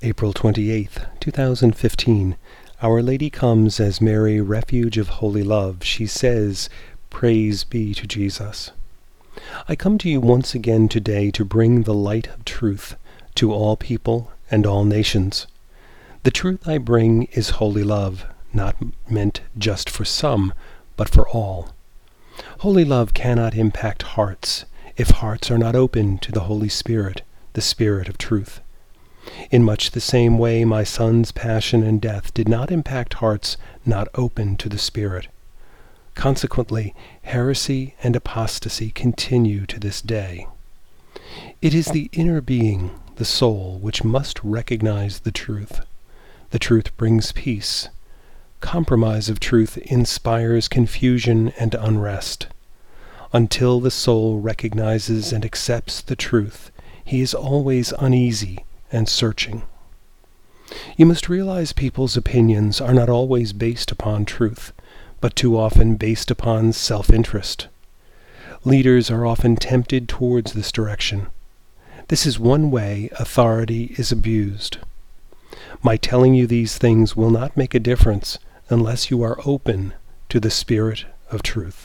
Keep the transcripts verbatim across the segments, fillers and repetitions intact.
April twenty-eighth, two thousand fifteen. Our Lady comes as Mary, refuge of holy love. She says, "Praise be to Jesus." I come to you once again today to bring the light of truth to all people and all nations. The truth I bring is holy love, not meant just for some, but for all. Holy love cannot impact hearts if hearts are not open to the Holy Spirit, the Spirit of truth. In much the same way, my Son's passion and death did not impact hearts not open to the Spirit. Consequently, heresy and apostasy continue to this day. It is the inner being, the soul, which must recognize the truth. The truth brings peace. Compromise of truth inspires confusion and unrest. Until the soul recognizes and accepts the truth, he is always uneasy and searching. You must realize people's opinions are not always based upon truth, but too often based upon self-interest. Leaders are often tempted towards this direction. This is one way authority is abused. My telling you these things will not make a difference unless you are open to the Spirit of truth.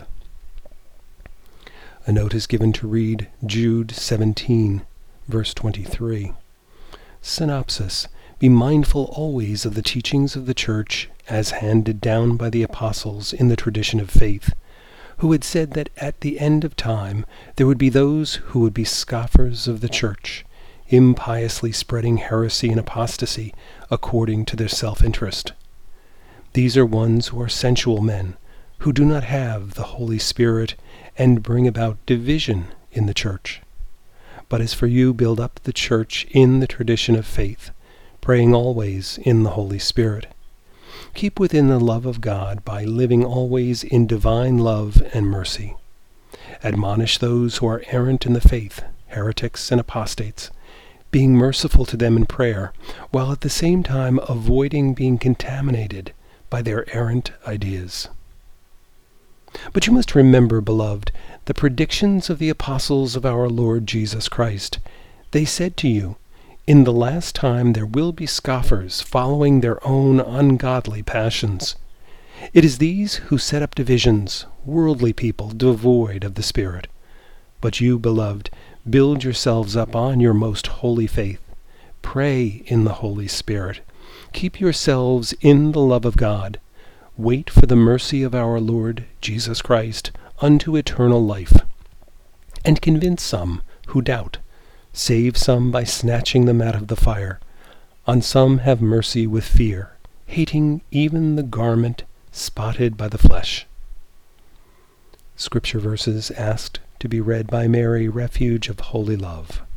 A note is given to read Jude seventeen, verse twenty-three. Synopsis: Be mindful always of the teachings of the Church as handed down by the apostles in the tradition of faith, who had said that at the end of time there would be those who would be scoffers of the Church, impiously spreading heresy and apostasy according to their self-interest. These are ones who are sensual men, who do not have the Holy Spirit and bring about division in the Church. But as for you, build up the Church in the tradition of faith, praying always in the Holy Spirit. Keep within the love of God by living always in divine love and mercy. Admonish those who are errant in the faith, heretics and apostates, being merciful to them in prayer, while at the same time avoiding being contaminated by their errant ideas. But you must remember, beloved, the predictions of the apostles of our Lord Jesus Christ. They said to you, "In the last time there will be scoffers following their own ungodly passions." It is these who set up divisions, worldly people devoid of the Spirit. But you, beloved, build yourselves up on your most holy faith. Pray in the Holy Spirit. Keep yourselves in the love of God. Wait for the mercy of our Lord Jesus Christ unto eternal life. And convince some who doubt. Save some by snatching them out of the fire. On some have mercy with fear, hating even the garment spotted by the flesh. Scripture verses asked to be read by Mary, refuge of holy love.